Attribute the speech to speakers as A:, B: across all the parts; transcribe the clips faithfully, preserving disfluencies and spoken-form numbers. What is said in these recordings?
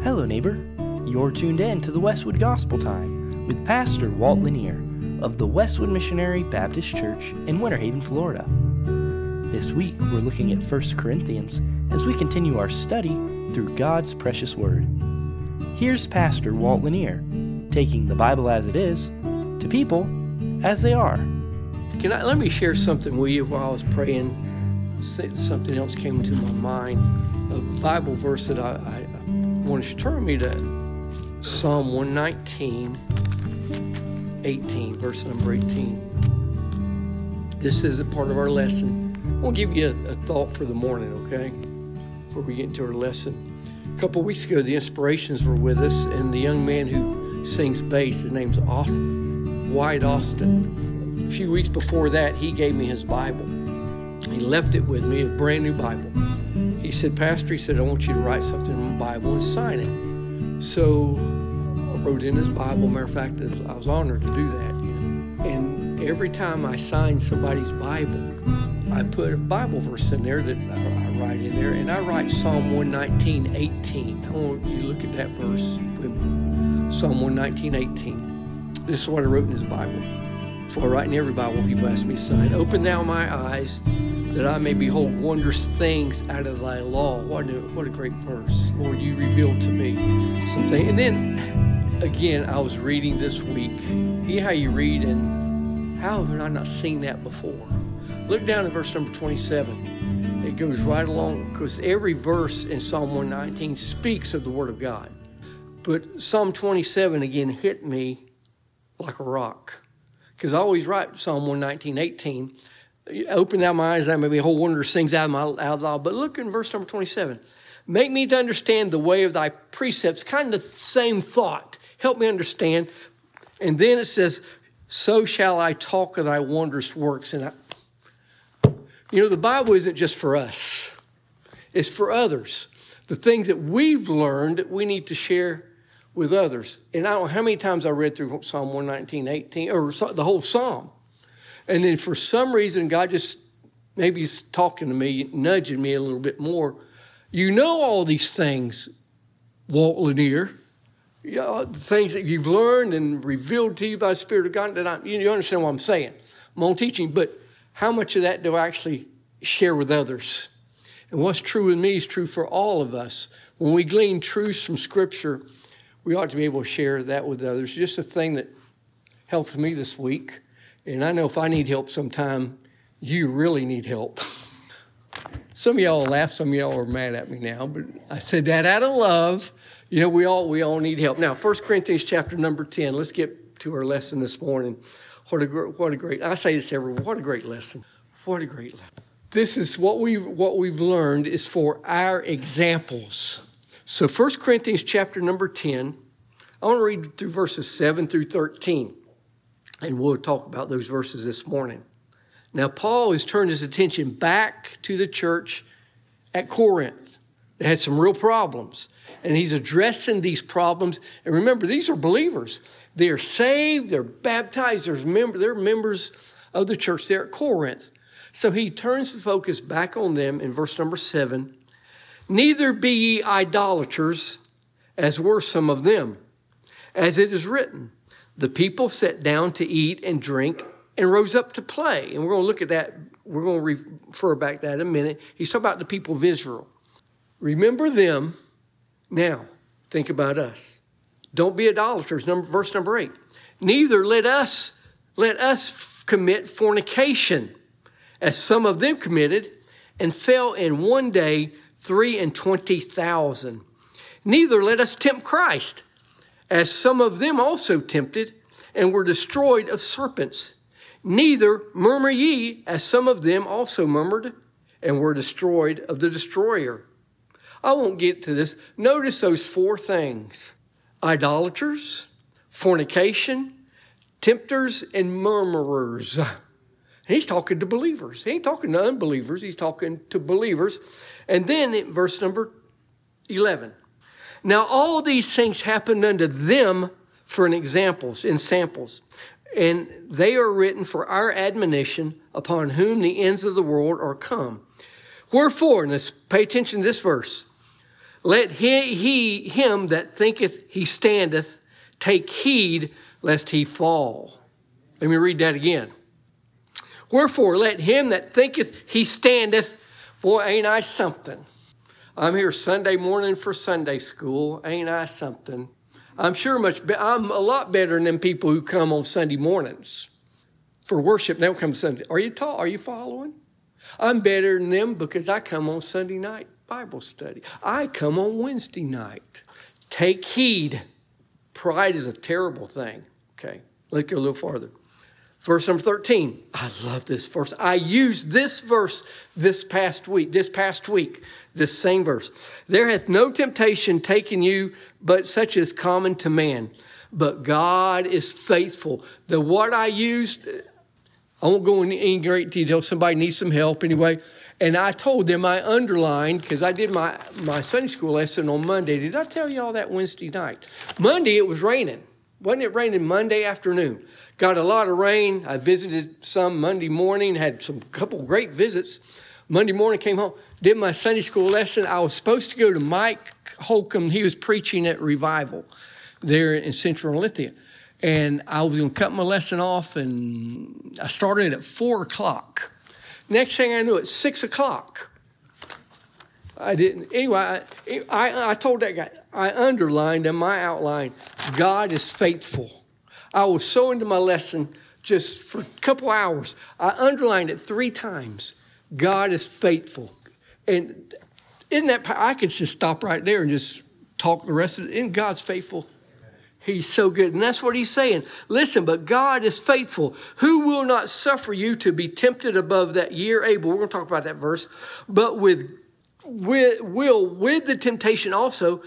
A: Hello, neighbor. You're tuned in to the Westwood Gospel Time with Pastor Walt Lanier of the Westwood Missionary Baptist Church in Winter Haven, Florida. This week, we're looking at First Corinthians as we continue our study through God's precious Word. Here's Pastor Walt Lanier, taking the Bible as it is to people as they are.
B: Can I, let me share something with you while I was praying. Something else came into my mind. A Bible verse that I, I, I want to turn me to Psalm one nineteen, eighteen, verse number eighteen. This isn't part of our lesson. I'll give you a, a thought for the morning, okay? Before we get into our lesson. A couple of weeks ago, the Inspirations were with us, and the young man who sings bass, his name's Austin, White Austin. A few weeks before that, he gave me his Bible. He left it with me, a brand new Bible. He said, Pastor, he said, I want you to write something in the Bible and sign it. So I wrote in his Bible. Matter of fact, I was honored to do that. And every time I sign somebody's Bible, I put a Bible verse in there that I, I write in there. And I write Psalm one nineteen, eighteen. I want you to look at that verse with me. Psalm one nineteen, eighteen. This is what I wrote in his Bible. That's what I write in every Bible people ask me to sign. Open thou my eyes, that I may behold wondrous things out of thy law. What a, what a great verse. Lord, you revealed to me something. And then, again, I was reading this week. You know how you read, and how have I not seen that before? Look down at verse number twenty-seven. It goes right along, because every verse in Psalm one nineteen speaks of the Word of God. But Psalm twenty-seven, again, hit me like a rock. Because I always write Psalm one nineteen, eighteen. Open thou my eyes, I may behold wondrous things out of my out of law. But look in verse number twenty-seven. Make me to understand the way of thy precepts. Kind of the same thought. Help me understand. And then it says, so shall I talk of thy wondrous works. And I, you know, the Bible isn't just for us. It's for others. The things that we've learned that we need to share with others. And I don't know how many times I read through Psalm one nineteen, eighteen, or the whole Psalm. And then for some reason, God just maybe he's talking to me, nudging me a little bit more. You know all these things, Walt Lanier. You know, the things that you've learned and revealed to you by the Spirit of God. That I, you understand what I'm saying. I'm on teaching, but how much of that do I actually share with others? And what's true with me is true for all of us. When we glean truths from Scripture, we ought to be able to share that with others. Just a thing that helped me this week. And I know if I need help sometime, you really need help. Some of y'all laugh, some of y'all are mad at me now, but I said that out of love. You know, we all we all need help. Now, First Corinthians chapter number ten. Let's get to our lesson this morning. What a what a great, I say this every, what a great lesson. What a great lesson. This is what we've, what we've learned is for our examples. So First Corinthians chapter number ten, I want to read through verses seven through thirteen. And we'll talk about those verses this morning. Now, Paul has turned his attention back to the church at Corinth. They had some real problems. And he's addressing these problems. And remember, these are believers. They are saved. They're baptized. They're, mem- they're members of the church there at Corinth. So he turns the focus back on them in verse number seven. Neither be ye idolaters, as were some of them, as it is written. The people sat down to eat and drink and rose up to play. And we're going to look at that. We're going to refer back to that in a minute. He's talking about the people of Israel. Remember them. Now, think about us. Don't be idolaters. Number, verse number eight. Neither let us, let us commit fornication, as some of them committed, and fell in one day three and twenty thousand. Neither let us tempt Christ, as some of them also tempted, and were destroyed of serpents. Neither murmur ye, as some of them also murmured, and were destroyed of the destroyer. I won't get to this. Notice those four things. Idolaters, fornication, tempters, and murmurers. He's talking to believers. He ain't talking to unbelievers. He's talking to believers. And then in verse number eleven. Now, all these things happened unto them for an examples, in samples, and they are written for our admonition, upon whom the ends of the world are come. Wherefore, and let's pay attention to this verse, let he, he him that thinketh he standeth take heed lest he fall. Let me read that again. Wherefore, let him that thinketh he standeth, boy, ain't I something. I'm here Sunday morning for Sunday school. Ain't I something? I'm sure much. Be- I'm a lot better than them people who come on Sunday mornings for worship. They don't come Sunday. Are you taught? Are you following? I'm better than them because I come on Sunday night Bible study. I come on Wednesday night. Take heed. Pride is a terrible thing. Okay, let's go a little farther. Verse number thirteen. I love this verse. I used this verse this past week, this past week, this same verse. There hath no temptation taken you, but such as common to man. But God is faithful. The what I used, I won't go into any great detail. Somebody needs some help anyway. And I told them I underlined, because I did my, my Sunday school lesson on Monday. Did I tell you all that Wednesday night? Monday, it was raining. Wasn't it raining Monday afternoon? Got a lot of rain. I visited some Monday morning, had some couple great visits. Monday morning, came home, did my Sunday school lesson. I was supposed to go to Mike Holcomb. He was preaching at Revival there in Central Lithia. And I was going to cut my lesson off, and I started at four o'clock. Next thing I knew, it's six o'clock. I didn't. Anyway, I, I, I told that guy, I underlined in my outline, God is faithful. I was so into my lesson just for a couple hours. I underlined it three times. God is faithful. And isn't that, I could just stop right there and just talk the rest of it. Isn't God's faithful? He's so good. And that's what he's saying. Listen, but God is faithful. Who will not suffer you to be tempted above that ye are able? We're going to talk about that verse. But with, with will, with the temptation also,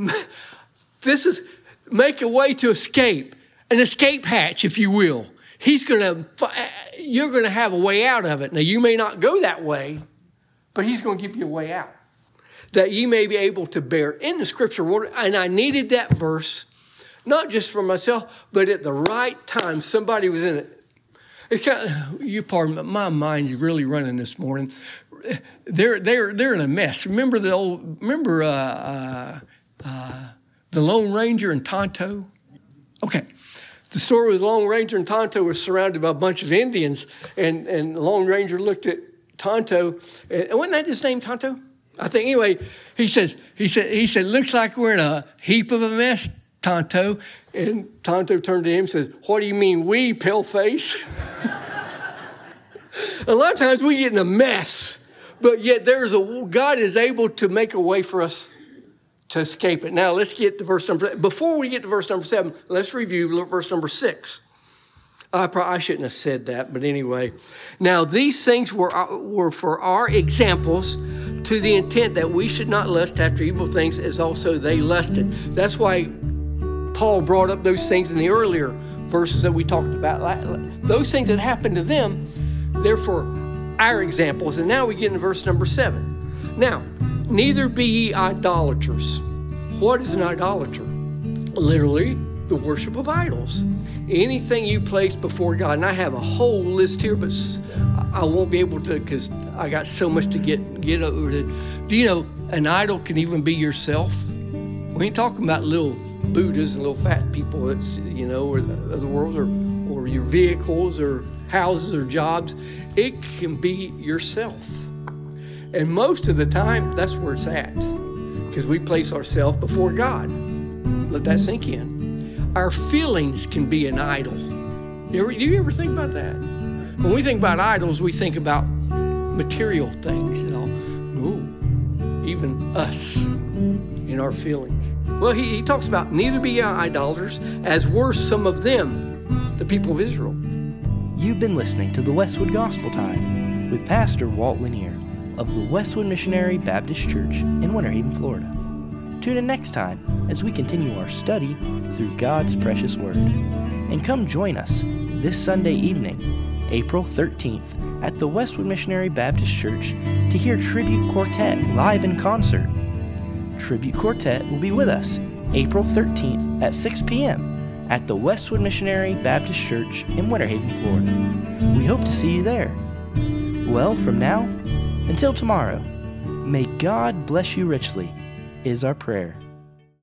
B: this is make a way to escape. An escape hatch, if you will. He's going to, you're going to have a way out of it. Now, you may not go that way, but he's going to give you a way out. That ye may be able to bear in the scripture. And I needed that verse. Not just for myself, but at the right time, somebody was in it. It's kind of, you pardon me, my mind's really running this morning. They're they're they're in a mess. Remember the old remember uh, uh, uh, the Lone Ranger and Tonto? Okay, the story with the Lone Ranger and Tonto was surrounded by a bunch of Indians, and and the Lone Ranger looked at Tonto, and wasn't that his name, Tonto? I think anyway. He says he said he said looks like we're in a heap of a mess, Tonto. And Tonto turned to him and says, what do you mean we, paleface? A lot of times we get in a mess, but yet there's a, God is able to make a way for us to escape it. Now let's get to verse number, before we get to verse number seven, let's review verse number six. I, probably, I shouldn't have said that, but anyway. Now these things were, were for our examples, to the intent that we should not lust after evil things as also they lusted. That's why Paul brought up those things in the earlier verses that we talked about. Those things that happened to them, therefore our examples. And now we get into verse number seven. Now, neither be ye idolaters. What is an idolater? Literally, the worship of idols. Anything you place before God. And I have a whole list here, but I won't be able to because I got so much to get, get over to. Do you know an idol can even be yourself? We ain't talking about little Buddhas and little fat people, that's, you know, or the, of the world, or, or your vehicles or houses or jobs. It can be yourself. And most of the time, that's where it's at. Because we place ourselves before God. Let that sink in. Our feelings can be an idol. You ever, do you ever think about that? When we think about idols, we think about material things, you know. Ooh, even us in our feelings. Well, he, he talks about neither be ye idolaters, as were some of them, the people of Israel.
A: You've been listening to the Westwood Gospel Time with Pastor Walt Lanier of the Westwood Missionary Baptist Church in Winter Haven, Florida. Tune in next time as we continue our study through God's precious Word. And come join us this Sunday evening, April thirteenth, at the Westwood Missionary Baptist Church to hear Tribute Quartet live in concert. Tribute Quartet will be with us April thirteenth at six p.m. at the Westwood Missionary Baptist Church in Winter Haven, Florida. We hope to see you there. Well, from now until tomorrow, may God bless you richly is our prayer.